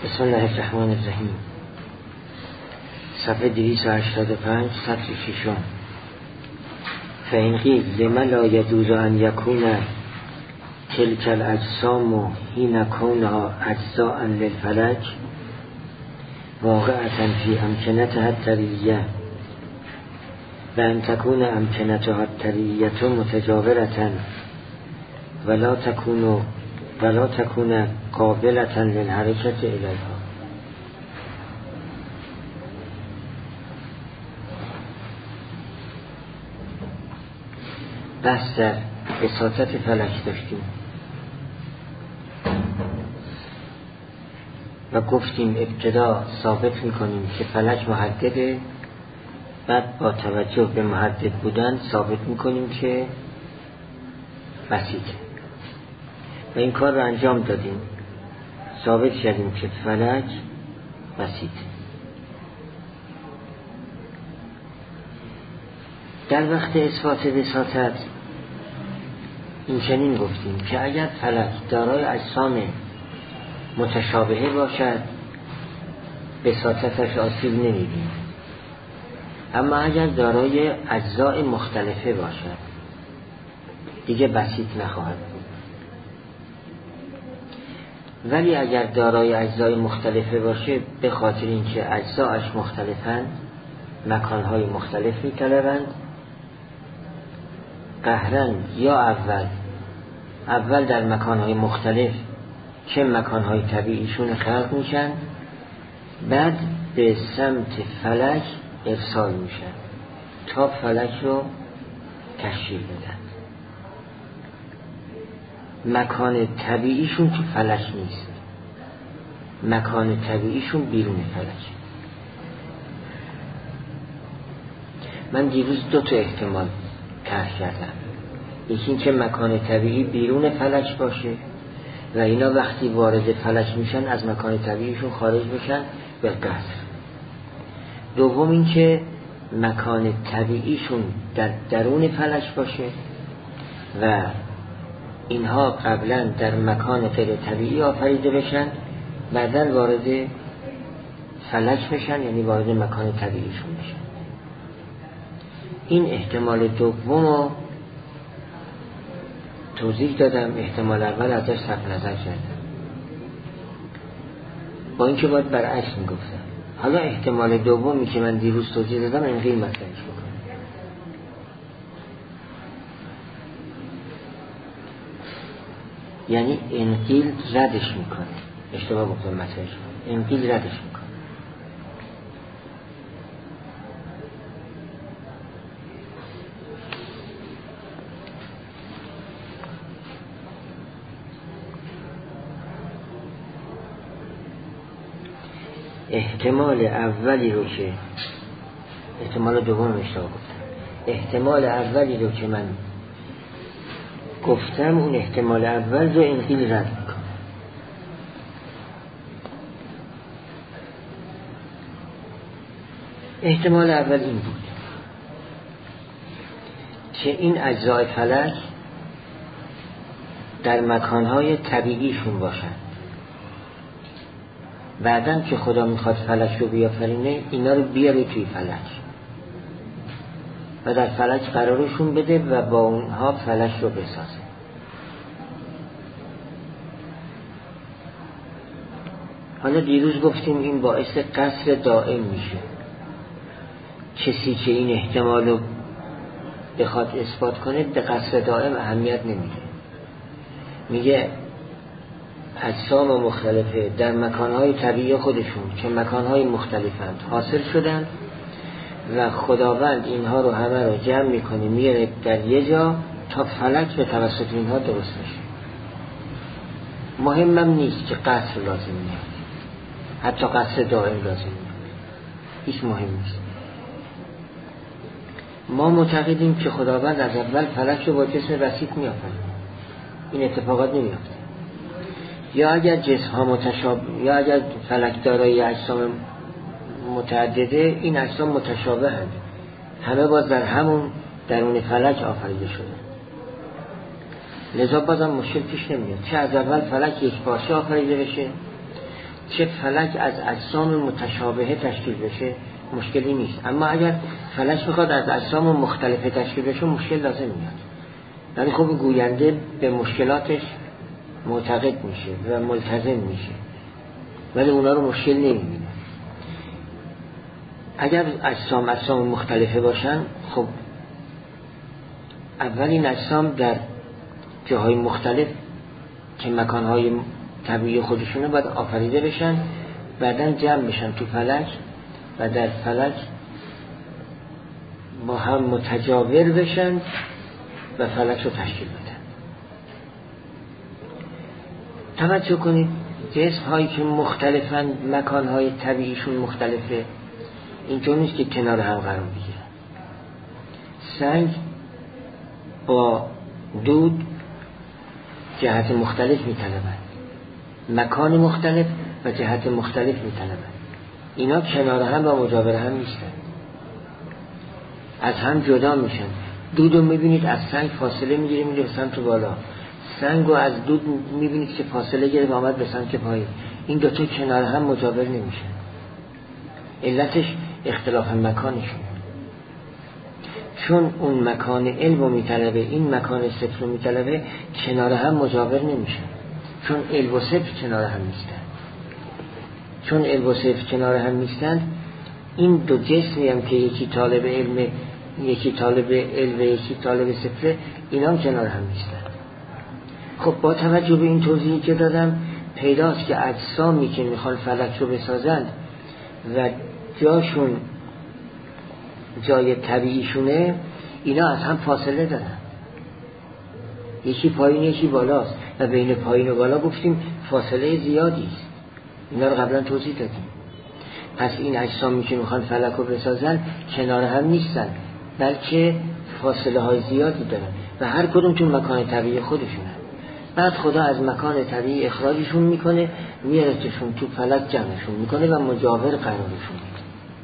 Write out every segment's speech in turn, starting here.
بسم الله الرحمن الرحیم. صفحه 285 سطر 6. فإن قیل لم لا يجوز أن يكون تلك الأجسام حين كونها أجزاء للفلك واقعة في أمكنتها الطبيعية وأن تكون أمكنتها الطبيعية متجاورة ولا تكون قابلة للحركة إليها. بحث در بساطت فلک داشتیم و گفتیم ابتدا ثابت میکنیم که فلک محدده، بعد با توجه به محدد بودن ثابت میکنیم که بسیطه و این کار رو انجام دادیم، ثابت کردیم که فلک بسیطه. در وقت اثبات بساطت این چنین گفتیم که اگر فلک دارای اجسام متشابهه باشد بساطتش آسیب نمی‌بینه، اما اگر دارای اجزای مختلفه باشد دیگه بسیط نخواهد بود. ولی اگر دارای اجزای مختلفه باشه به خاطر اینکه اجزاش مختلفند مکانهای مختلف می‌طلبند، قهرن یا اول در مکانهای مختلف که مکانهای طبیعیشون خلق میشن، بعد به سمت فلک ارسال میشن تا فلک رو تشکیل بدن. مکان طبیعیشون تو فلک نیست، مکان طبیعیشون بیرون فلک. من دیروز 2 احتمال طرح کردم. یکی این که مکان طبیعی بیرون فلک باشه و اینا وقتی وارد فلک میشن از مکان طبیعیشون خارج بشن به قصر. دوم این که مکان طبیعیشون در درون فلک باشه و اینها قبلا در مکان غیر طبیعی آفریده بشن، بعدن وارد فلک بشن، یعنی وارد مکان طبیعیشون بشن. این احتمال دوم رو توضیح دادم، احتمال اول ازش صرف نظر کردم، با اینکه باید برعکس میگفتم. حالا احتمال دومی که من دیروز توضیح دادم اینقدر مطرحش بکنم. یعنی انقیل ردش میکنه، اشتباه گفتم مطرحش، انقیل ردش میکنه. احتمال اولی رو که احتمال دوم اشتباه گفتم، احتمال اولی رو که من گفتم اون احتمال اول رو انقیل رد میکنه. احتمال اول این بود که این اجزای فلک در مکانهای طبیعیشون باشن، بعدن که خدا میخواد فلک رو بیافرینه اینا رو بیاره توی فلک و در فلک قرارشون بده و با اونها فلک رو بسازه. حالا دیروز گفتیم این باعث قصر دائم میشه. کسی که این احتمال رو بخواد اثبات کنه به قصر دائم اهمیت نمیده، میگه اجسام مختلفه در مکانهای طبیعی خودشون که مکانهای مختلفند حاصل شدن و خداوند اینها رو همه رو جمع میکنه میاره در یه جا تا فلک به توسط اینها درست میشه. مهمم نیست که قصر لازم نیست، حتی قصر دائم لازم نیست، هیچ مهم نیست. ما معتقدیم که خداوند از اول فلک رو با جسم بسیط میآفرینه، این اتفاقات نمیافته. یا اگر جسم ها یا اگر فلک دارای اجسام متعدده، این اجسام متشابه هست، همه باز در همون درون فلک آفریده شده، لذا بازم مشکل پیش نمیاد. چه از اول فلک یک پارچه آفریده بشه، چه فلک از اجسام متشابهه تشکیل بشه مشکلی نیست، اما اگر فلک بخواد از اجسام مختلفه تشکیل بشه مشکل لازم میاد. یعنی خب گوینده به مشکلاتش معتقد میشه و ملتزم میشه، ولی اونا رو مشکل نمیبینه. اگر اجسام مختلفه باشن، خب اول این اجسام در جاهای مختلف که مکانهای طبیعی خودشونه باید آفریده بشن، بعداً جمع بشن تو فلک و در فلک با هم متجاور بشن و فلک رو تشکیل بدن. توجه کنید جسم هایی که مختلفن، مکان های طبیعیشون مختلفه، اینجور نیست که کنار هم قرار بگیرن. سنگ با دود جهت مختلف میطلبن، مکان مختلف و جهت مختلف میطلبن. اینا کنار هم و مجاور هم نیستن، از هم جدا میشن. دود رو میبینید از سنگ فاصله میگیره میره به سمت بالا، سنگ رو از دود میبینید که فاصله گرفت آمد به سمت پایین. این دوتا کنار هم مجاور نمیشن، علتش اختلاف مکانشون. چون اون مکان علم رو میطلبه، این مکان صفر رو میطلبه، کنار هم مجاور نمیشن. چون علم و صفر کنار هم نیستن، چون علم و صفر کنار هم نیستن، این دو جسمی هم که یکی طالب علم یکی طالب علم یکی طالب صفر، اینا هم کنار هم نیستن. خب با توجه به این توضیحی که دادم پیداست که اجسامی که میخوان فلک رو بسازند و جاشون جای طبیعیشونه، اینا از هم فاصله دارن، یکی پایین یکی بالاست و بین پایین و بالا گفتیم فاصله زیادی است. اینا رو قبلا توضیح دادیم. پس این اجسامی که میخوان فلک رو بسازن کنار هم نیستن، بلکه فاصله های زیادی دارن و هر کدوم تو مکان طبیعی خودشونن. بعد خدا از مکان طبیعی اخراجشون میکنه، میارتشون تو فلک جمعشون میکنه و مجاور قرارشون میده.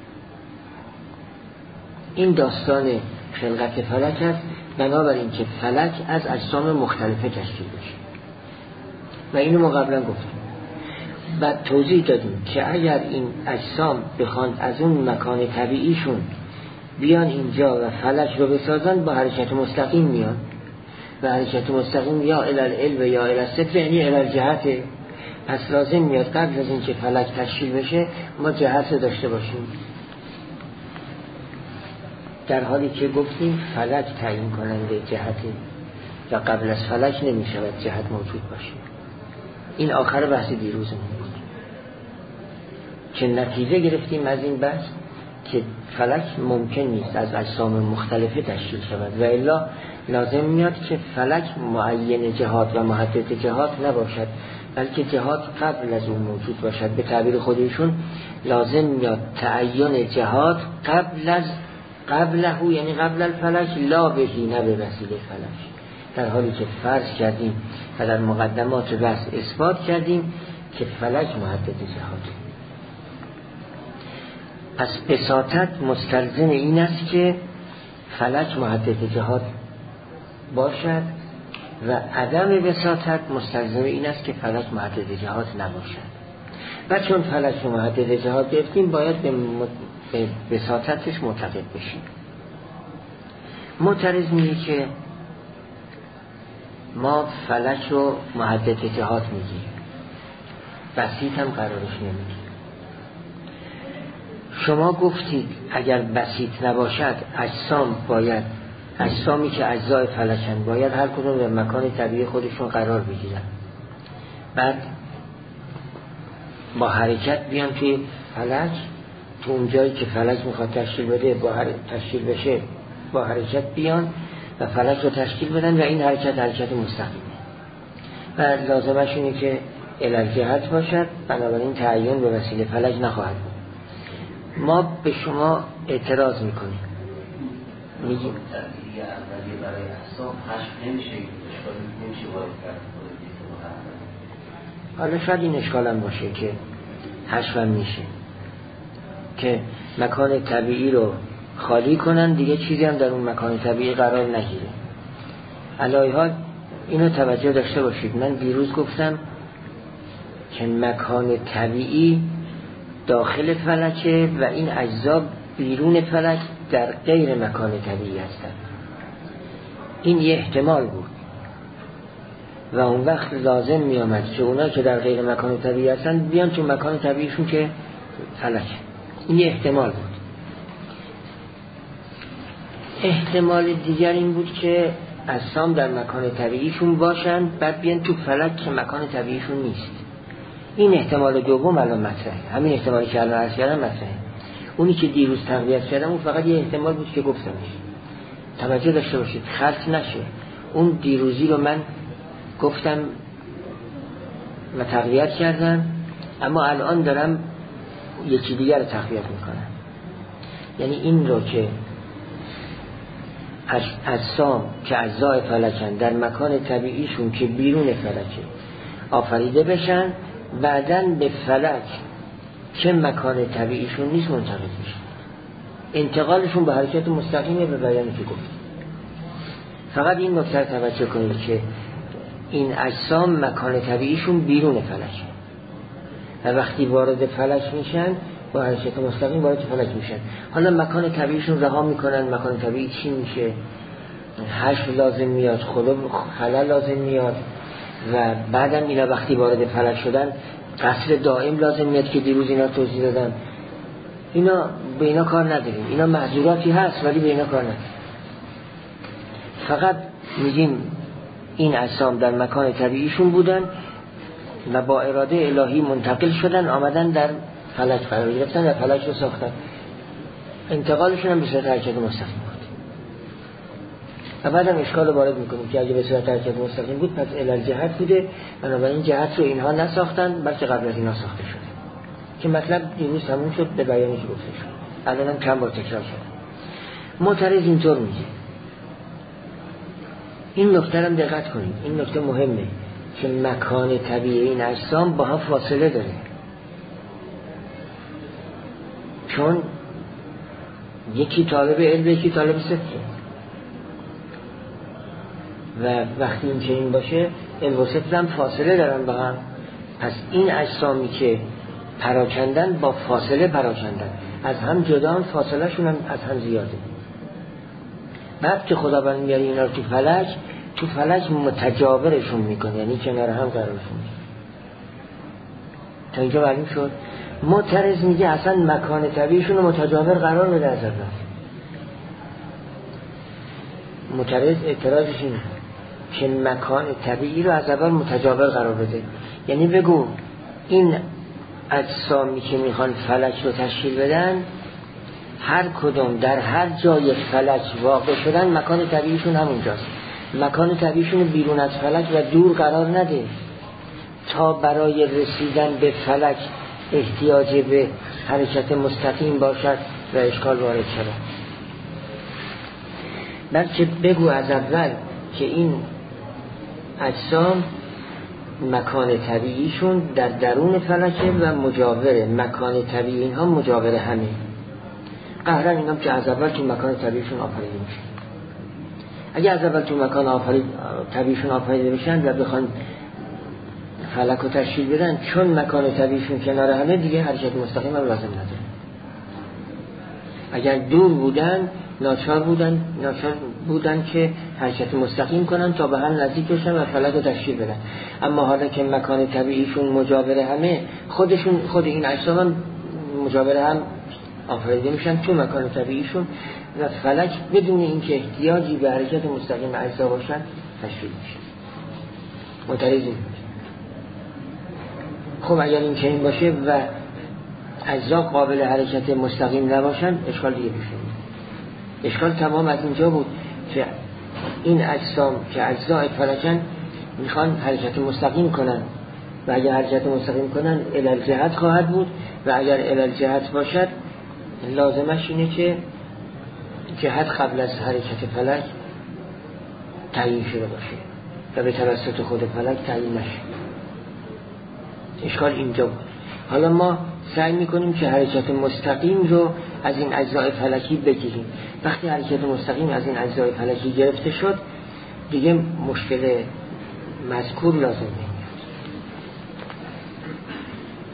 این داستان خلقت فلک است، بنابراین که فلک از اجسام مختلفه تشکیل بشه و اینو ما قبلا گفتیم. بعد توضیح دادیم که اگر این اجسام بخوان از اون مکان طبیعیشون بیان اینجا و فلک رو بسازن، با حرکت مستقیم میان و حرکت مستقیم یا الالعلم یا الالصفر، یعنی الالجهت. پس لازم میاد قبل از این که فلک تشکیل بشه ما جهت داشته باشیم، در حالی که گفتیم فلک تعیین کننده جهتی و قبل از فلک نمیشود جهت موجود باشه. این آخر بحث دیروزمون بود که نتیجه گرفتیم از این بحث که فلک ممکن نیست از اجسام مختلفه تشکیل شود و الا لازم میاد که فلک معین جهات و محدد جهات نباشد، بلکه جهات قبل از اون موجود باشد. به تعبیر خودشون لازم میاد تعین جهات قبله، یعنی قبل الفلک، لا بهی، نه به وسیله فلک. در حالی که فرض کردیم و در مقدمات بحث اثبات کردیم که فلک محدد جهات. پس بساطت مستلزم این است که فلک محدد جهات باشد و عدم بساطت مستلزم این است که فلک محدد جهات نباشد. و چون فلک رو محدد جهات گرفتیم باید به بساطتش معتقد بشیم. معترض میگه که ما فلک رو محدد جهات میگیم، بسیط هم قرارش نمیگیم. شما گفتید اگر بسیط نباشد اجسامی که اجزای فلکن باید هر کدوم در مکان طبیعی خودشون قرار بگیرن، بعد با حرکت بیان توی فلک، تو اون جایی که فلک میخواد تشکیل بده تشکیل بشه با حرکت بیان و فلک رو تشکیل بدن و این حرکت مستقیمه و لازمش اینه که الالجهت باشد، بنابراین تعین به وسیله فلک نخواهد بود. ما به شما اعتراض میکنیم، میگیم برای احساب حشف نمیشه، اشکال نمیشه وارد کرد. حالا شاید این اشکال هم باشه که حشف هم میشه که مکان طبیعی رو خالی کنن، دیگه چیزی هم در اون مکان طبیعی قرار نگیره. علیه حال اینو توجه داشته باشید، من دیروز گفتم که مکان طبیعی داخل فلکه و این اجزا بیرون فلک در غیر مکان طبیعی هستند. این یه احتمال بود و اون وقت لازم می آمد که اونا که در غیر مکان طبیعی هستند بیان تو مکان طبیعیشون که فلک. این یه احتمال بود. احتمال دیگر این بود که اجسام در مکان طبیعیشون باشن بعد بیان تو فلک که مکان طبیعیشون نیست. این احتمال دوم الان مطرحه. همین احتمالی که الان عرض کردم مطرحه. اونی که دیروز تقویت کردم اون فقط یه احتمال بود که گفتمش. توجه داشته باشید خلط نشه. اون دیروزی رو من گفتم و تقویت کردم، اما الان دارم یکی دیگر رو تقویت میکنم. یعنی این رو که اجسام که اجزای فلکن در مکان طبیعیشون که بیرون فلکه آفریده بشن، بعدن به فلک که مکان طبیعیشون نیست منتقل میشن. انتقالشون به حرکت مستقیمه به بیانی که گفت. فقط این نکته توجه کنید که این اجسام مکان طبیعیشون بیرون فلکه و وقتی وارد فلک میشن با حرکت مستقیم وارد فلک میشن. حالا مکان طبیعیشون رها میکنن، مکان طبیعی چی میشه؟ حشو لازم میاد، خلل لازم میاد و بعدم اینا وقتی وارد فلک شدن قصر دائم لازم میاد که دیروز اینا توضیح دادم. اینا به اینا کار نداریم، اینا معذوراتی هست ولی به اینا کار نداریم. فقط میگیم این اجسام در مکان طبیعیشون بودن و با اراده الهی منتقل شدن، آمدن در فلک قرار گرفتن و فلک رو ساختن. انتقالشون هم به صورت حرکت مستقیم بود و بعدم اشکال رو وارد میکنیم که اگه به صورت حرکت مستقیم بود پس علل جهت بوده، بنابراین جهت رو اینها نساختن بلکه قبل از اینها ساخته شده که مطلب دیروز تموم شد به بیانی که گفته شد. الان هم چند بار تکرار شد. معترض اینطور میگه. این نکته هم دقت کنید، این نکته مهمه که مکان طبیعی این اجسام با هم فاصله داره، چون یکی طالب علم یکی طالب صدقه و وقتی این چنین باشه علم و صدق هم فاصله دارن با هم. پس این اجسامی که پراکندن با فاصله پراکندن، از هم جدا، فاصله شون هم از هم زیاده. بعد که خداوند میاره اینا رو تو فلک متجاورشون میکنه، یعنی کنار هم قرارشون میکنه. تا اینجا معلوم شد. معترض میگه اصلا مکان طبیعیشون رو متجاور قرار بده از اول. معترض اعتراضش اینه که مکان طبیعی رو از اول متجاور قرار بده. یعنی بگو این اجسامی که میخوان فلک رو تشکیل بدن هر کدوم در هر جای فلک واقع شدن مکان طبیعیشون همونجاست. مکان طبیعیشون بیرون از فلک و دور قرار نده تا برای رسیدن به فلک احتیاج به حرکت مستقیم باشد و اشکال وارد شود. بلکه بگو از اول که این اجسام مکان طبیعیشون در درون فلکه و مجاوره، مکان طبیعی اینها مجاوره همه. قهرن اینام که از اول تو مکان طبیعیشون آفریده میشه. اگه از اول تو مکان طبیعیشون آفریده میشن و بخوان فلک رو تشکیل بدن، چون مکان طبیعیشون کنار همه دیگه حرکت مستقیم هم لازم نداره. اگر دور بودن ناچار بودن که حرکت مستقیم کنن تا به هم نزدیک بشن و فلک رو تشکیل بدن. اما حالا که مکان طبیعیشون مجاوره همه، خود این اجسام هم مجاوره هم آفریده میشن تو مکان طبیعیشون و فلک بدون اینکه احتیاجی به حرکت مستقیم اجزا باشن تشکیل میشه. معترضی. خب اگر این چنین باشه و اجزا قابل حرکت مستقیم نباشن اشکال دیگه میشه. اشکال تمام از اینجا بود که این اجسام که اجزای فلکن میخوان حرکت مستقیم کنن و اگر حرکت مستقیم کنن علل جهت خواهد بود و اگر علل جهت باشد لازمش اینه که جهت قبل از حرکت فلک تعیین شده باشه و به توسط خود فلک تعیین نشه. اشکال اینجا بود. حالا ما سعی میکنیم که حرکت مستقیم رو از این اجزای فلکی بگیریم. وقتی حرکت مستقیم از این اجزای فلکی گرفته شد دیگه مشکل مذکور لازم نمیاد.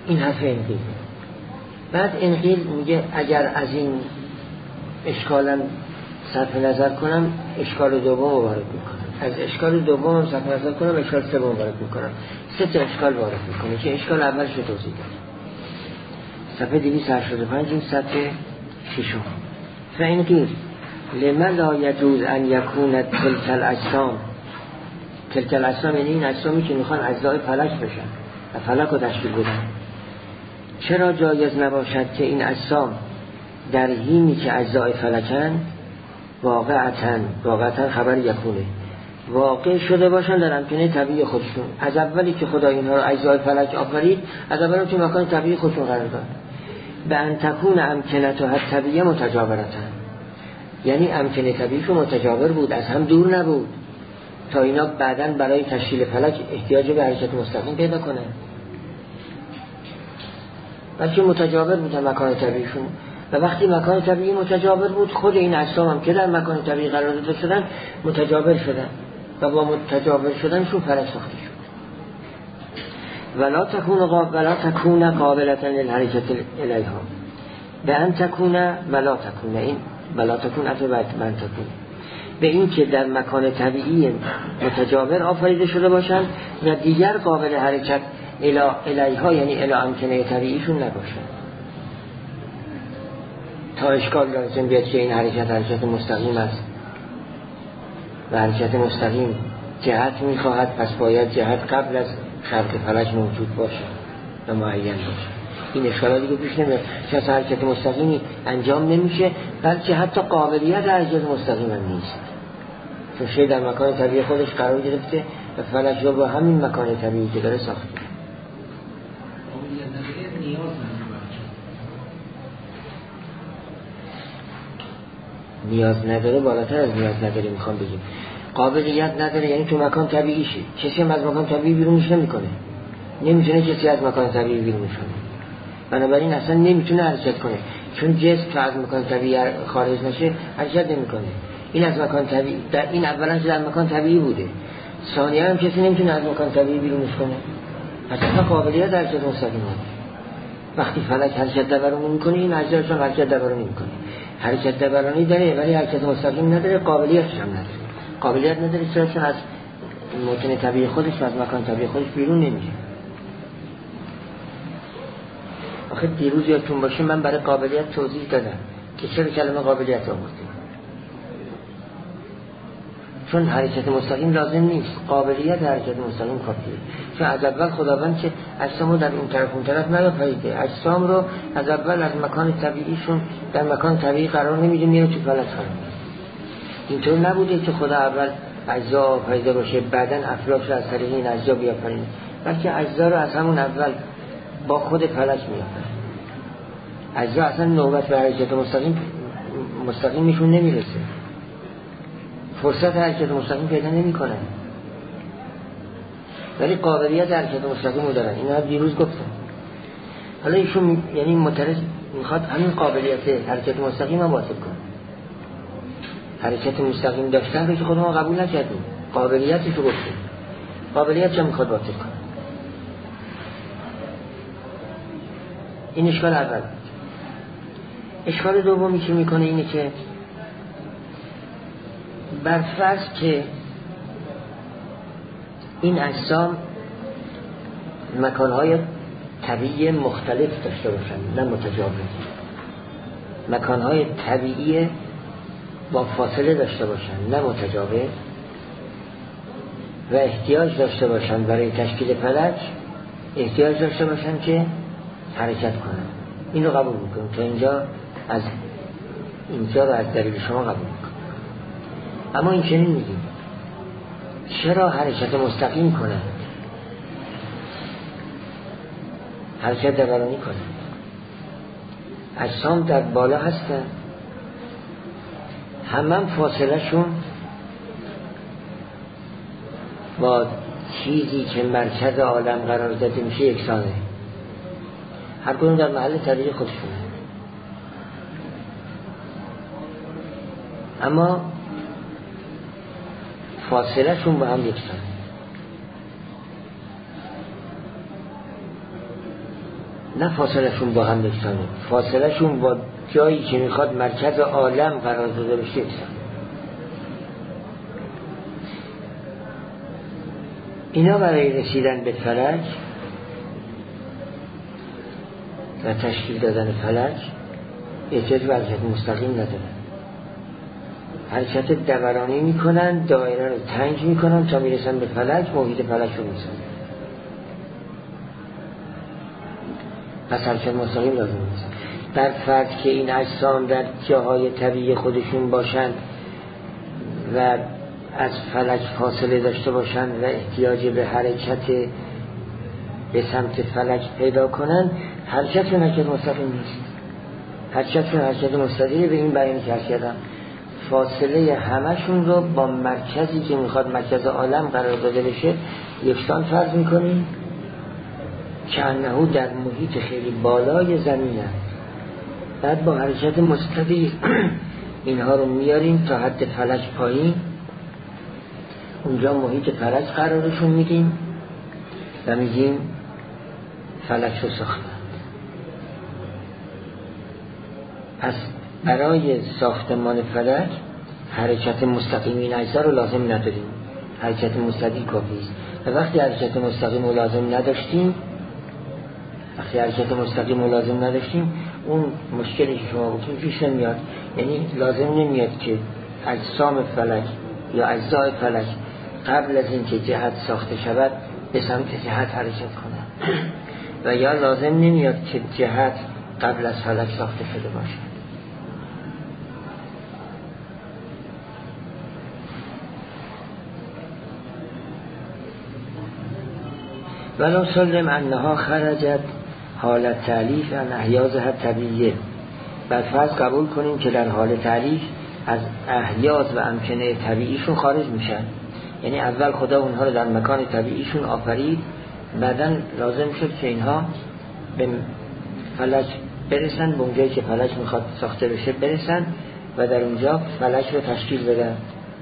این حرف انقیل. بعد انقیل میگه اگر از این اشکالا صرف نظر کنم اشکال دوم وارد میکنم، از اشکال دوم صرف نظر کنم اشکال سوم وارد میکنم، 3 اشکال وارد میکنه که اشکال اولش رو توضیح داد. صفحه 285 این صفحه 6. فإن قیل لما لا يجوز ان يكون تلك الاجسام، تلک الاجسام یعنی این اجسامی که میخوان اجزای فلک بشن و فلک رو تشکیل بدن، چرا جایز نباشد که این اجسام در حینی که اجزای فلکن واقعتاً خبر یکونه واقع شده باشن در امکنه طبیعی خودشون. از اولی که خدا اینها رو اجزای فلک آفرید، از اولی تو مکان طبیعی خودشون قرار داد. به ان تکون امکنتها طبیعی متجاورتن، یعنی امکنه طبیعیشون متجاور بود، از هم دور نبود تا اینا بعداً برای تشکیل فلک احتیاج به حرکت مستقیم پیدا کنن، بلکه متجاور بودن مکان طبیعیشون. و وقتی مکان طبیعی متجاور بود، خود این اجسام هم که در مکان طبیعی قرار داده شدن متجاور شدن و با متجاور شدنشون فلک ساخته شد. ولا تکون قابلة للحرکت الیها، به ان تکون ولا تکون، این ولا تکون اصلا من تکون، به این که در مکان طبیعی متجاور آفریده شده باشند و دیگر قابل حرکت الیها یعنی الی امکنه طبیعیشون نباشند. تا اشکال لازم بیاد که این حرکت مستقیم است و حرکت مستقیم جهت میخواهد، پس باید جهت قبل از خلق فلک موجود باشه و معین باشه. این اشکالا دیگه پیش نمیاد که از حرکت مستقیمی انجام نمیشه، بلکه حتی قابلیت حرکت مستقیم هم نیست، چون شی در مکان طبیعی خودش قرار گرفته و فلک رو با همین مکان طبیعی که داره ساخته. نیاز نداره بالاتر از نیاز نداره میخوام بگیم. قابلیت نداره یعنی تو مکان طبیعیشه، کسی هم از مکان طبیعی بیرونش نمیکنه، نمیتونه کسی از مکان طبیعی بیرونش کنه، بنابراین اصلا نمیتونه حرکت کنه، چون جسم که از مکان طبیعی خارج نشه حرکت نمیکنه. این از مکان طبیعی، در این اولا که در مکان طبیعی بوده، ثانیا هم کسی نمیتونه از مکان طبیعی بیرونش کنه، اصلا قابلیت حرکت مستقیم نداره. وقتی فلک حرکت دورانی میکنه، این اجزاشون حرکت دورانی میکنه، حرکت دورانی داره ولی حرکت مستقیم نداره، قابلیتش هم نداره. قابلیت نداره چرا؟ چون از مکان طبیعی خودش و از مکان طبیعی خودش بیرون نمیشه. آخه دیروز یادتون باشه من برای قابلیت توضیح دادم که چرا کلمه قابلیت آوردیم، چون حرکت مستقیم لازم نیست، قابلیت حرکت مستقیم کافیه. چون از اول خداوند که اجسامو در این طرف اون طرف نیافریده، اجسام رو از اول از مکان طبیعیشون در مکان طبیعی قرار نمیده، میره تو فلک قرار میده. اینطور نبوده که خدا اول اجزا آفریده باشه بعدن افلاک رو از طریق این اجزا بیافرینه، بلکه اجزا رو از همون اول با خود فلک میافرینه. اجزا اصلا نوبت به حرکت مستقیمشون نمیرسه، فرصت حرکت مستقیم پیدا نمی‌کنن، ولی قابلیت حرکت مستقیم رو دارن. اینا دیروز گفتم. حالا ایشون یعنی معترض میخواد همین قابلیت حرکت مستقیم هم باطل کنه. حرکت مستقیم داشتن رو که خودمون قبول نکردیم، قابلیتش رو گفتیم، قابلیتش هم میخواد باطل کنه. این اشکال اول. اشکال دومی که میکنه اینه که برفرض که این اجسام مکانهای طبیعی مختلف داشته باشن نه متجاور، مکانهای طبیعی با فاصله داشته باشن نه متجاور، و احتیاج داشته باشن برای تشکیل فلک، احتیاج داشته باشن که حرکت کنن. اینو قبول میکنم تا اینجا، از اینجا رو از دلیل شما قبول میکنم. اما این چنین میگیم چرا حرکت مستقیم کنن، حرکت دورانی کنن؟ اجسام در بالا هستن، همه فاصله شون با چیزی که مرکز عالم قرار داده میشه یکسانه، هر کدوم در محل طبیعی خودشونه، اما فاصله شون با هم یکسانه. نه فاصلهشون با هم یکسانه، فاصلهشون با جایی که میخواد مرکز عالم قرار داده بشه یکسانه. اینا برای رسیدن به فلک و تشکیل دادن فلک احتیاج به حرکت مستقیم ندارن. حرکت دورانی میکنن، دایره رو تنگ میکنن تا میرسن به فلک، محیط فلک رو میسن. پس حرکت مستقیم لازم نیست. در فرض که این اجسام در جاهای طبیعی خودشون باشند و از فلک فاصله داشته باشند و احتیاج به حرکت به سمت فلک پیدا کنن، حرکتشون حرکت مستقیم نیست. حرکتشون حرکت مستقیم به این بیان که کردم، فاصله همشون رو با مرکزی که میخواد مرکز عالم قرار داده بشه یکسان فرض میکنیم که انه در محیط خیلی بالای زمین است. بعد با حرکت مستقیم اینها رو میاریم تا حد فلک پایین، اونجا محیط فلک قرارشون میدیم و میگیم فلک رو ساختند. پس برای ساختمان فلک حرکت مستقیم این اجزا رو لازم نداریم، حرکت مستقیم کافی است. و وقتی حرکت مستقیم رو لازم نداشتیم، اون مشکلی که شما گفتیم پیش نمیاد. یعنی لازم نمیاد که اجسام فلک یا اجزای فلک قبل از اینکه جهت ساخته شود به سمت جهت حرکت کنه، و یا لازم نمیاد که جهت قبل از فلک ساخته شده باشه. ولو سلم انها خرجت حالت تعلیف عن احیازها طبیعیه. بعد فرض قبول کنیم که در حال تعلیف از احیاز و امکنه طبیعیشون خارج میشن. یعنی اول خدا اونها رو در مکان طبیعیشون آفرید، بعداً لازم شد که اینها به فلک برسن، به اونجایی که فلک میخواد ساخته بشه برسن و در اونجا فلک رو تشکیل بدن.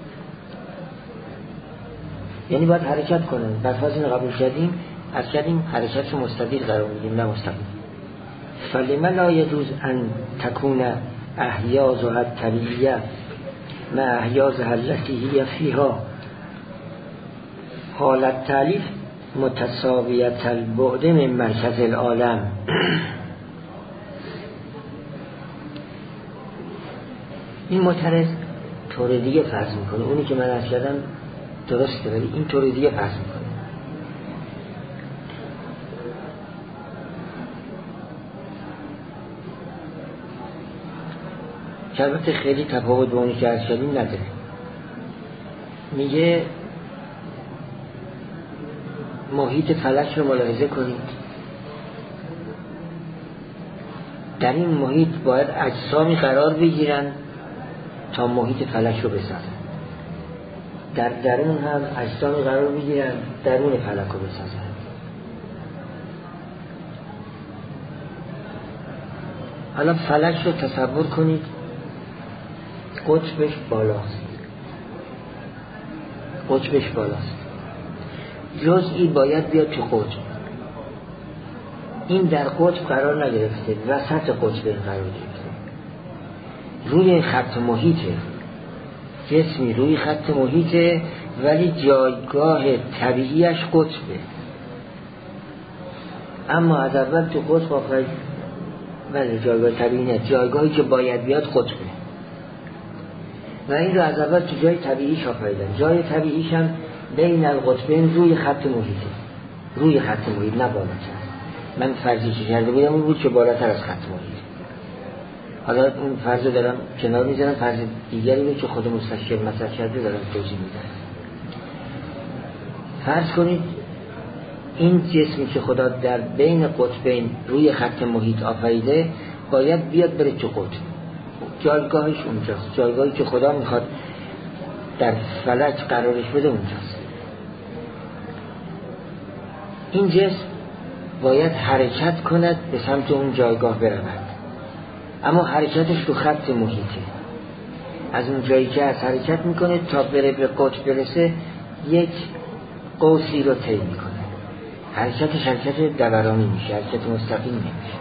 یعنی باید حرکت کنن. بعد فرض اینو قبول کردیم حرکت رو مستدیر قرار میدیم نه مستقیم. فلما لا يجوز ان تكون احیازها الطبیعیه مع احیازها التي هي فيها حالت تعلیف متساویت البعد من مرکز العالم. این معترض طور دیگه فرض میکنه، اونی که من عرض کردم درسته ولی این طور دیگه فرض میکنه. که البته خیلی تفاوت با اونی که عرض کردیم نداره. میگه محیط فلک رو ملاحظه کنید، در این محیط باید اجسامی قرار بگیرن تا محیط فلک رو بسازن، در درون هم اجسامی قرار بگیرن درون فلک رو بسازن. حالا فلک رو تصور کنید قطبش بالاست، جزئی باید بیاد تو قطب. این در قطب قرار نگرفته، وسط قطب قرار گرفته، روی خط محیطه، جسمی روی خط محیطه ولی جایگاه طبیعیش قطبه. اما از اول تو قطب آفرید، ولی جایگاه طبیعی نه، جایگاهی که باید بیاد قطبه و این رو از اول تو جای طبیعیش آفریدن. جای طبیعیش هم بین القطبین روی خط محیطه، روی خط محیط نه بالاتر. من فرضی که کرده بودم اون بود که بالاتر از خط محیط. حالا اون فرض دارم کنار میذارم، فرض دیگری بود که خود مستشکل مطرح کرده دارم توضیح میدم. فرض کنید این جسمی که خدا در بین قطبین روی خط محیط آفریده باید بیاد بره تو قطب، جایگاهش اونجاست، جایگاهی که خدا میخواد در فلک قرارش بده اونجاست. این جسم باید حرکت کند به سمت اون جایگاه برود، اما حرکتش تو خط محیطه. از اون جایی که از حرکت میکنه تا بره به قطب برسه یک قوسی رو طی میکنه. حرکتش حرکت دورانی میشه، حرکت مستقیم نمیشه.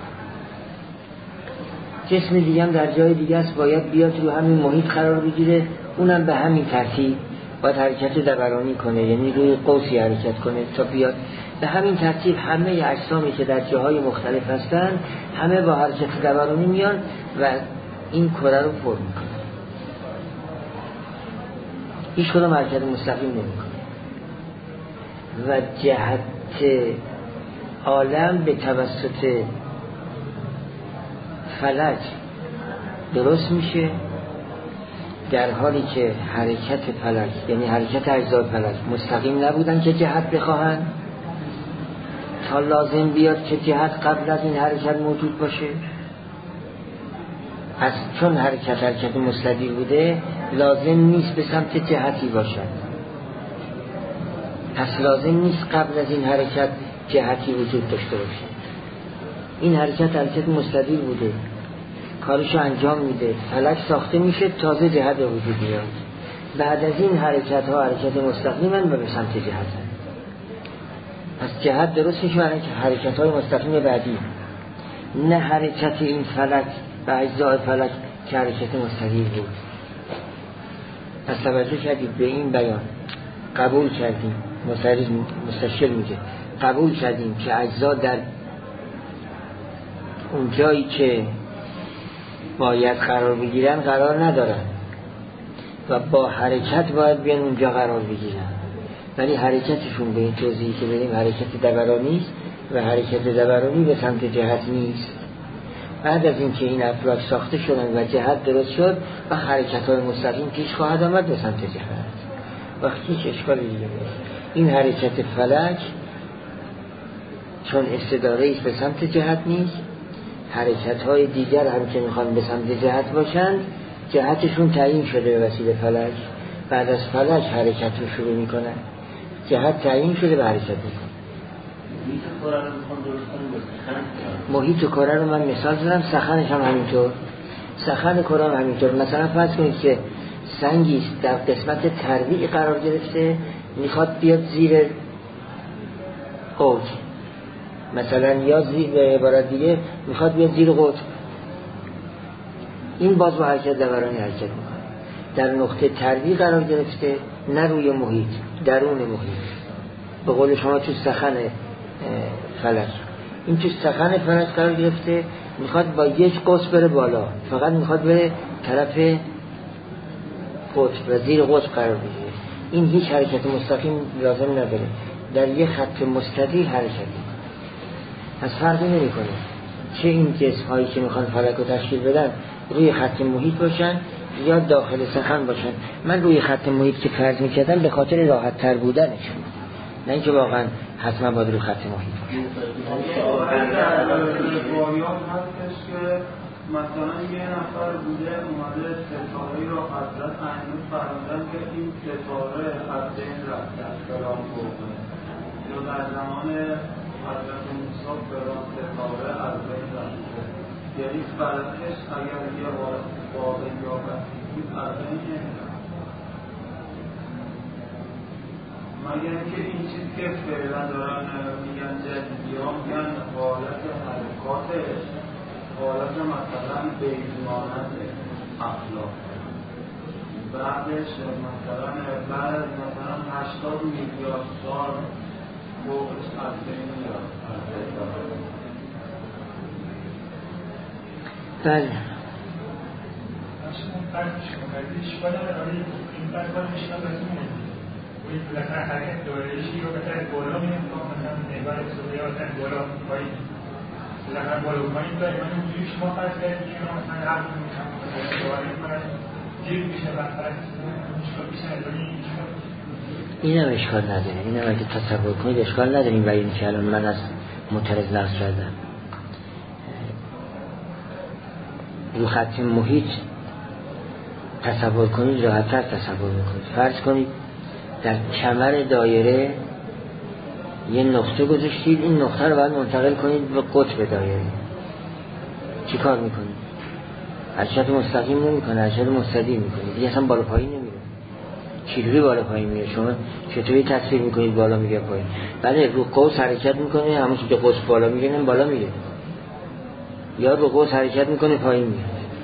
جسم دیگه هم در جای دیگه است باید بیاد رو همین محیط قرار بگیره، اونم به همین ترتیب باید حرکت دورانی کنه، یعنی روی قوسی حرکت کنه تا بیاد. به همین ترتیب همه اجسامی که در جاهای مختلف هستن همه با حرکت دورانی میان و این کره رو پر میکنه. هیچ کدام حرکت مستقیم نمیکنه و جهت عالم به توسط فلک درست میشه، در حالی که حرکت فلک یعنی حرکت اجزای فلک مستقیم نبودن که جهت بخواهن تا لازم بیاد که جهت قبل از این حرکت موجود باشه. از چون حرکت مستدیر بوده لازم نیست به سمت جهتی باشد، پس لازم نیست قبل از این حرکت جهتی وجود داشته باشه. این حرکت مستدیر بوده، کارشو انجام میده، فلک ساخته میشه، تازه جهت به وجود میاد. بعد از این حرکت ها حرکت مستقیمن و به سمت جهتن. پس جهت درست میشه برای حرکت های مستقیم بعدی، نه حرکت این فلک و اجزای فلک که حرکت مستقیم بود. پس توجه کردید به این بیان، قبول کردیم، مستشکل میگه قبول کردیم که اجزا در اون جایی که باید قرار بگیرن قرار ندارن و با حرکت باید بیان اونجا قرار بگیرن، ولی حرکتشون به این توضیحی که بریم حرکت دورانی است و حرکت دورانی به سمت جهت نیست. بعد از اینکه این افلاک ساخته شدن و جهت درست شد و حرکت‌های مستقیم پیش خواهد آمد به سمت جهت. وقتی هیچ اشکالی دیگه نیست. این حرکت فلک چون استداره است به سمت جهت نیست، حرکت‌های دیگر هم که میخوان به سمت جهت باشند جهتشون تعیین شده به وسیله فلک. بعد از فلک حرکت رو شروع میکنن، جهت تعیین شده به حرکت میکنن. محیط کره رو من مثال زدم، سخنش هم همینطور، سخن کره هم همینطور. مثلا فرض کنید که سنگی در قسمت ترویع قرار گرفته میخواد بیاد زیر قطب، مثلا یا زیر، به عبارت دیگه میخواد بیاد زیر قطب، این باز با حرکت دورانی حرکت میکنه. در نقطه ترویع قرار گرفته، نه روی محیط، درون محیط. به قول شما تو سخن فلک، این تو سخن فلک قرار گرفته، میخواد با یک قطب بره بالا، فقط میخواد بره طرف قطب و زیر قطب قرار بگیره. این هیچ حرکت مستقیم لازم نداره، در یک خط مستدیر حرکت میکنه. از فرقی نمیکنه چه این جسم هایی که میخوان فلک رو تشکیل بدن روی خط محیط باشن یا داخل سخن باشن. من روی خط محیط که فرض میکردم به خاطر راحت تر بودنشون، نه اینکه واقعا حتما باید روی خط محیط باشه. مثلا یه نفر بوده اومده ستاره‌ای را حضرت احمد فرمودن که این ستاره از بین رفته از فلان قربونه، یا در زمان حضرت موسی فلان ستاره از بین رفته، یعنی فلکش اگر یه واقع یا بسیطی از بین نمیرفت، مگر اینکه این چیز که فعلا دارن میگن جدیدیان میگن حالت حرکاتش حالت مثلا بیزمانت اخلاق، بعدش مثلا بعد مثلا 80 میلیارد سال فوقش از بین میاد. بله بالاخره حرکت دایره‌ای رو بهتر بالا می‌کنم، مثلا نگاه سوریات بالا پایین، بالاخره بالا پایین داره. من اونجوری شما فرض کردید که من مثلا عقل می‌کنم دوباره من جیب میشه بهتر مشکل میشه. این هم اشکال نداره، این هم اگه تصور کنید اشکال نداریم. و این که الان من از معترض لحظ کردم رو خط محیط تصور کنید راحت‌تر تصور میکنید. فرض کنید در کمر دایره یه نقطه گذاشتید، این نقطه رو باید منتقل کنید به قطب دایره. چی کار میکنید؟ حرکت مستقیم نمیکنه، حرکت مستدیر میکنه، دیگه اصلا بالا پایین نمیره. چجوری بالا پایین میره؟ شما چطوری تصویر میکنید بالا میره پایین؟ بله رو قوس حرکت میکنه، همون که قوس بالا میره هم بالا میره، یا رو قوس حرکت میکنه پایین میره،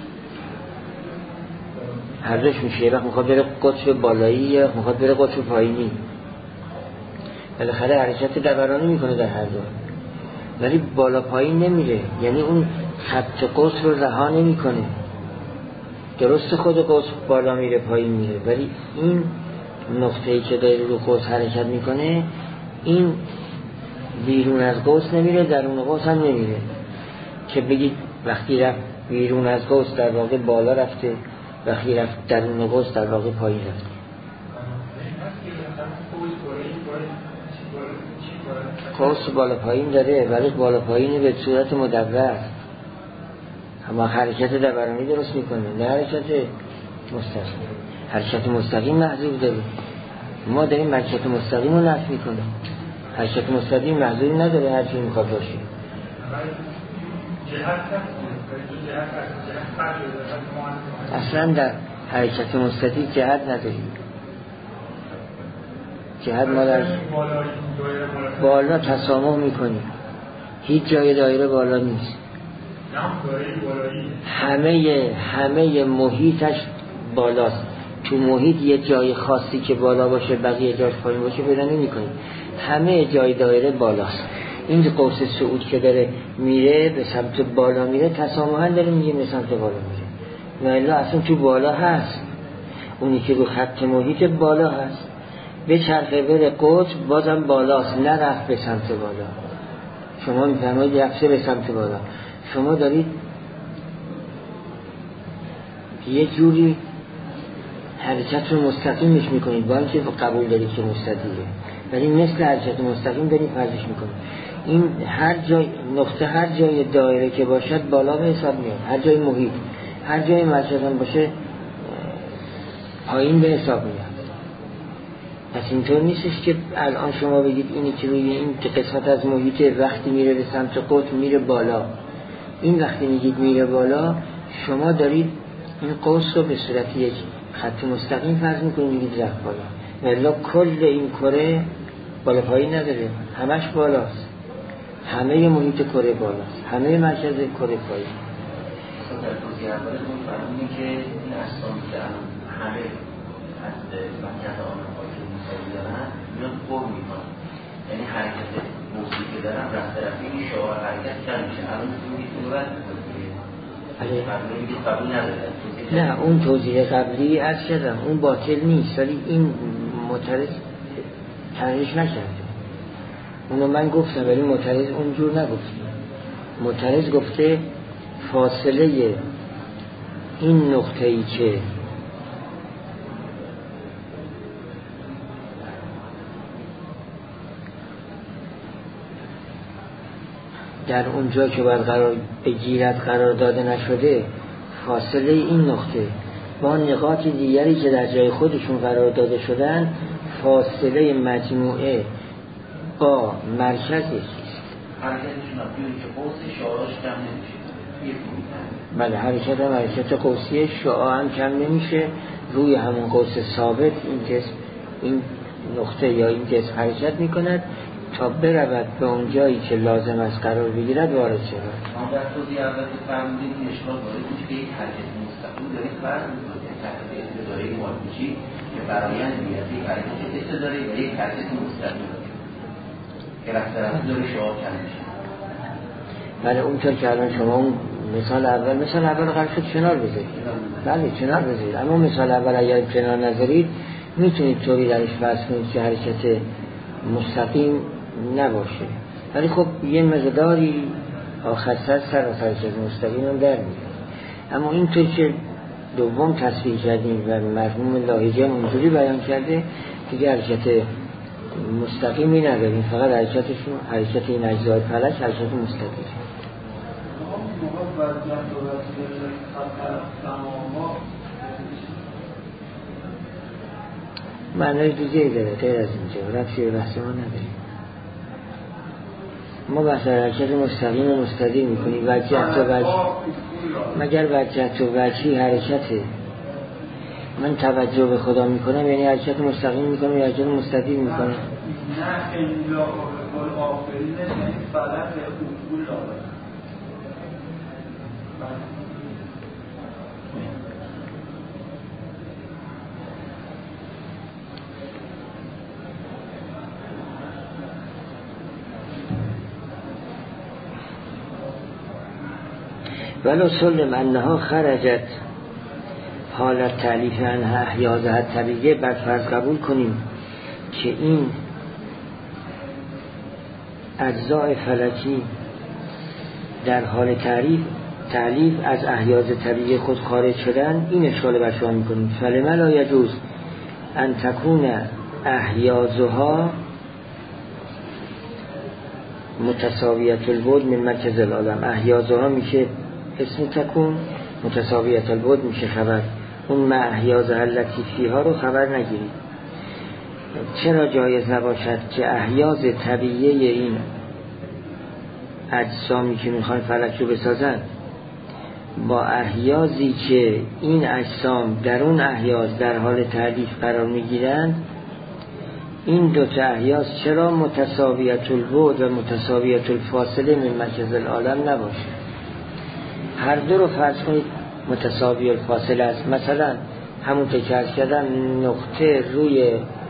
هر دوش میشه. یه وقت میخواد بره قطب بالایی یا میخواد بره قطب پایینی، بالاخره حرکت دورانی میکنه در هر دو، ولی بالا پایین نمیره، یعنی اون خط قوس رو رها نمیکنه. درست خود قوس بالا میره پایین میره، ولی این نقطه‌ای که داره رو قوس حرکت میکنه این بیرون از قوس نمیره، درون قوس هم نمیره که بگید وقتی رفت بیرون از قوس در واقع بالا رفته، وقتی رفت درون قوس در واقع پایین رفته. قوس بالا پایین داره، ولی بالا پایین به صورت مدور، اما حرکت دورانی درست میکنه، نه حرکت مستقیم. حرکت مستقیم محذور داره، ما داریم حرکت مستقیم رو نفی میکنیم. حرکت مستقیم محذوری نداره، هر چی میخواد باشه. اصلا در حرکت مستقیم جهت نداریم. جهت ما در بالا تسامح میکنیم، هیچ جای دایره بالا نیست. همه محیطش بالاست. تو محیط یه جای خاصی که بالا باشه بقیه جاش پایین باشه پیدا نمی‌کنید. همه جای دایره بالاست. این قوس صعود که داره میره به سمت بالا میره، تسامحاً داره میگه به سمت بالا میره. نه الا اصلا تو بالا هست. اونی که رو خط محیط بالا هست، به چرخه بره قطب بازم بالاست، نه رفت به سمت بالا. شما میفرمایید رفته به سمت بالا، شما دارید یه جوری حرکت رو مستقیمش میکنید، با اینکه قبول دارید که مستقیمه، ولی مثل حرکت مستقیم دارید فرضش میکنید. این هر جای نقطه، هر جای دایره که باشد بالا به حساب میاد، هر جای محیط، هر جای مرکزم باشه پایین به حساب میاد. پس اینطور نیستش که الان شما بگید اینی که روی این قسمت از محیط وقتی میره به سمت قطب میره بالا، این وقتی میگید میره بالا شما دارید این قوس رو به صورت یک خط مستقیم فرض میکنید، میگید رفت بالا، ولی کل این کره بالا پایین نداره، همش بالاست، همه محیط کره بالاست، همه مرکز کره پایین. در توضیح اولتون فرمودین که این اجسامی که همه از مرکز آمریکایی که مساوی دارن اینا پر میکنن، یعنی حرکت موضوعی که دارن رفته این شعار حرکت کم میشه. الان میگید اون رو قبول نداره. نه اون توضیح قبلی عرض کردم اون باطل نیست، ولی این معترض تنظیش نکرده. اونو من گفتم ولی معترض اونجور نگفته. معترض گفته فاصله این نقطه‌ای که در اونجا که باید قرار بگیرد قرار داده نشده، فاصله این نقطه با نقاط دیگری که در جای خودشون قرار داده شدن، فاصله مجموعه با مرکز یکیست. حرکتشون بیایی که قوس شعاراش کم نمیشه. بله حرکت هم حرکت قوسیه، شعاع هم کم نمیشه، روی همون قوس ثابت این جسم، این نقطه یا این جسم حرکت میکند تا برود به اون جایی که لازم است قرار بگیرد وارد شود. ما در توضیح اول که فرمودیم این اشکال وارد میشه که یک حرکت مستقیم دارید فرض میکنید تحت استداره مالکوچی که برایند میاد یک حرکت استداره و یک حرکت مستقیم که رفته داره شعاع کم میشه. بله اونطور که الان شما اون مثال اول قرار شد کنار بذارید. بله کنار بذارید، اما مثال اول اگر کنار نذارید میتونید طوری درش فرض کنید که حرکت مستقیم نباشه، ولی خب یه مقداری آخرسر سر از حرکت مستقیم هم در میاد. اما اینطور که دوم تصویر کردیم و مرحوم لاهیجی هم اونجوری بیان کرده دیگه حرکت مستقیمی نداریم، فقط حرکت این اجزای فلک حرکت مستقیم. معنای دیگه داره غیر از اینجا، رفتی به بحث ما نداریم. ما بحث حرکت مستقیم و مستقیم میکنیم، وجهت و وجه مگر وجهت و وجهی حرکته. من توجه به خدا میکنم یعنی حرکت مستقیم میکنم یا حرکت مستدیم میکنم؟ نه الا قول آفرین یعنی فلک اصول داره. ولو سلم انها خرجت حالت تعلیف عنها احیازها طبیعیه، بر فرض قبول کنیم که این اجزاء فلکی در حال تعلیف از احیاز طبیعی خود خارج شدن، این اشکال برشان میکنیم. فلما لا یجوز ان تکون احیازها متساویت البعد من مرکز العالم. احیازها میشه اسم تکون، متساویت البعد میشه خبر. اون ما احیازها التي فیها رو خبر نگیرید. چرا جایز نباشد که احیاز طبیعی این اجسامی که میخوان فلک رو بسازن با احیازی که این اجسام در اون احیاز در حال تعلیف قرار میگیرن، این دوتا احیاز چرا متساویت البعد و متساویت الفاصله من مرکز العالم نباشه؟ هر دو رو فرض کنید متساوی الفاصله است. مثلا همون تکرار کردن نقطه روی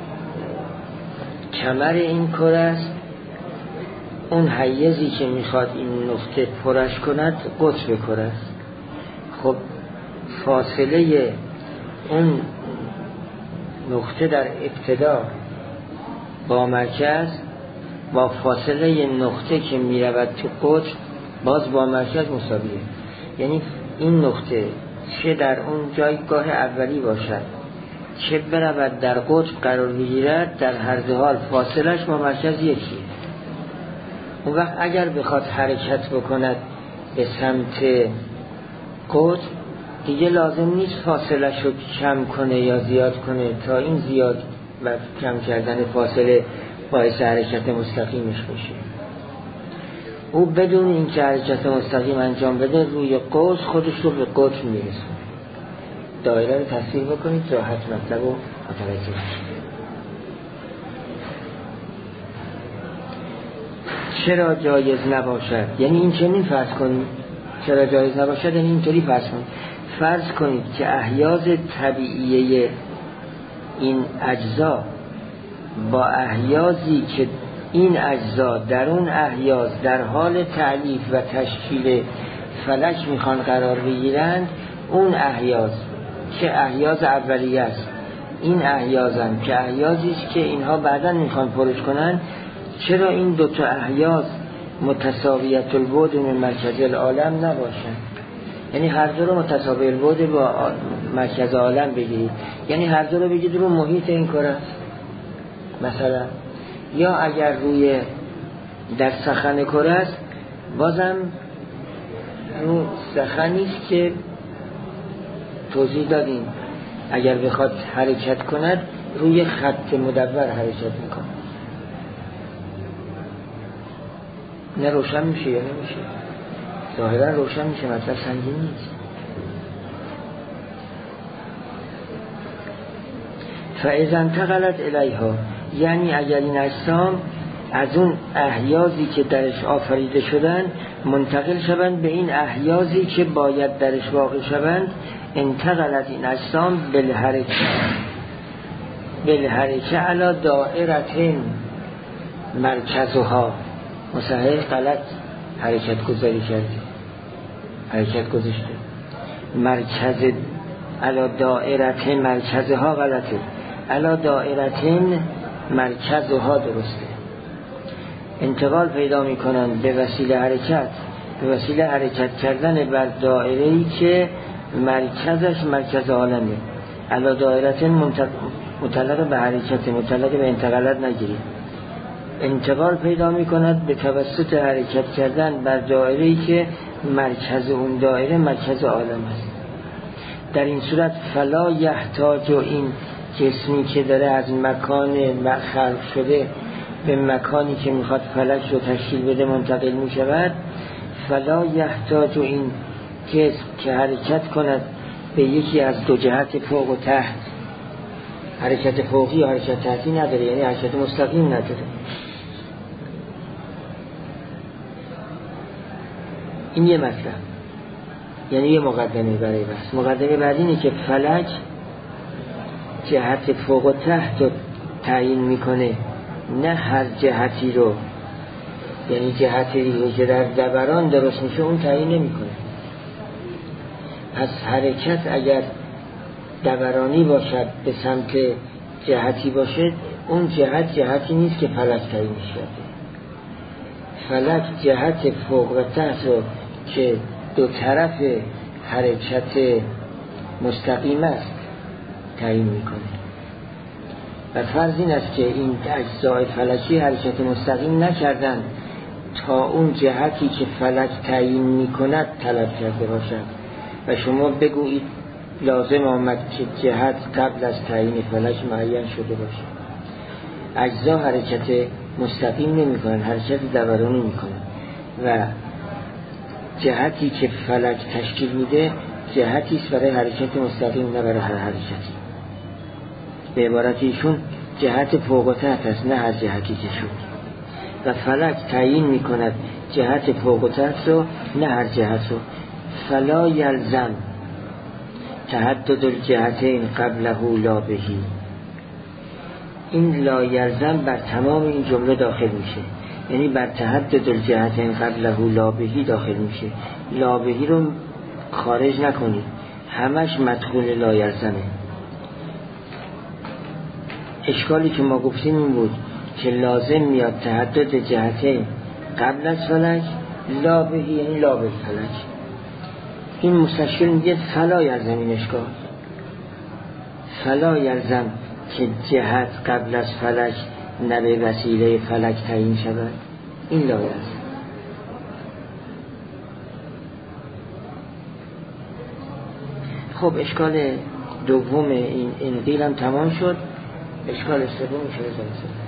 کمر این کره است، اون حیزی که میخواد این نقطه پرش کند قطب کره است. خب فاصله اون نقطه در ابتدا با مرکز با فاصله نقطه که میرود تو قطب باز با مرکز مساویه. یعنی این نقطه چه در اون جایگاه اولی باشد چه برود در قطب قرار بگیرد، در هر دو حال فاصلش با مرکز یکیه. اون وقت اگر بخواد حرکت بکند به سمت قطب دیگه لازم نیست فاصلش رو کم کنه یا زیاد کنه تا این زیاد و کم کردن فاصله باعث حرکت مستقیمش بشه. او بدون این که حرکت مستقیم انجام بده روی قوس خودش رو به قطب میرسه. دایره رو تصویر بکنید راحت مطلب رو متوجه بشید. چرا جایز نباشد؟ یعنی این چنین فرض کنید چرا جایز نباشد، یعنی اینطوری فرض کنید. فرض کنید که احیاز طبیعی این اجزا با احیازی که این اجزا در اون احیاز در حال تعلیف و تشکیل فلک میخوان قرار بگیرند، اون احیاز که احیاز اولیه است، این احیازن که احیازی است که اینها بعداً میخوان پرش کنن، چرا این دوتا احیاز متساویت البعد من مرکز العالم نباشن؟ یعنی هر دو رو متساوی البعد با مرکز عالم بگیرید، یعنی هر دو رو بگید رو محیط این کره است مثلا، یا اگر روی در سخن کره است بازم رو سخنی است که توضیح دادیم اگر بخواد حرکت کند روی خط مدور حرکت میکنه. نه روشن میشه یا نمیشه؟ ظاهرا روشن میشه، مطلب سنگین نیست. فاذا انتقلت الیها، یعنی اگر این اجسام از اون احیازی که درش آفریده شدن منتقل شوند به این احیازی که باید درش واقع شوند، انتقلت این اجسام بالحرکه علی دائرة مرکزها. مصحح غلط حرکت گذاری کرده، حرکت گذاشته مرکز علی دائرة مرکزها غلطه، علی دائرة مرکزها درسته. انتقال پیدا میکنن به وسیله حرکت کردن بر دائره‌ای که مرکزش مرکز عالمه. علی دائرة متعلق به حرکت، متعلق به انتقالات نگیرید. انتقال پیدا میکند به توسط حرکت کردن بر دائره‌ای که مرکز اون دائره مرکز عالم است. در این صورت فلا یحتاج، این جسمی که داره از مکان خلق شده به مکانی که میخواد فلک رو تشکیل بده منتقل میشود، فلا یحتاج این جسم که حرکت کند به یکی از دو جهت فوق و تحت حرکت فوقی و حرکت تحتی نداره، یعنی حرکت مستقیم نداره. این یه مطلب، یعنی یه مقدمه برای بحث. مقدمه بعد اینه که فلک جهت فوق و تحت رو تعیین میکنه، نه هر جهتی رو، یعنی جهتی رو که در دوران درست میشه اون تعیین نمیکنه. از حرکت اگر دورانی باشد به سمت جهتی باشه، اون جهتی نیست که فلک تعیین شده. فلک جهت فوق و تحت رو که دو طرف حرکت مستقیم است تعیین میکنه. و فرض این است که این اجزای فلکی حرکت مستقیم نکردن تا اون جهتی که فلک تعیین میکند طلب کرده باشد و شما بگویید لازم آمد که جهت قبل از تعیین فلک معین شده باشه. اجزا حرکت مستقیم نمی کنن، حرکت دورانی می کنن و جهتی که فلک تشکیل میده جهتی است برای حرکت مستقیم، نه برای هر حرکتی. به عبارت ایشون جهت فوق و تحت است، نه هر جهتی که شد. و فلک تعیین می کند جهت فوق و تحت رو، نه هر جهت رو. فلا یلزم تحدد الجهتین قبله لا بهی. این لا یلزم بر تمام این جمله داخل میشه، یعنی بر تحدد الجهتین قبله لا بهی داخل میشه. لا بهی رو خارج نکنید، همش مدخول لا یلزمه. اشکالی که ما گفتیم این بود که لازم میاد تحدد جهتین قبل از فلک، لا بهی یعنی لا به فلک. این مستشکل میگه فلا یلزم، این اشکال فلا یلزم که جهت قبل از فلک نه به وسیله فلک تعیین شود. این لا یلزم. خب اشکال دوم این قیل هم تمام شد. اشکال سوم میشه بزنید.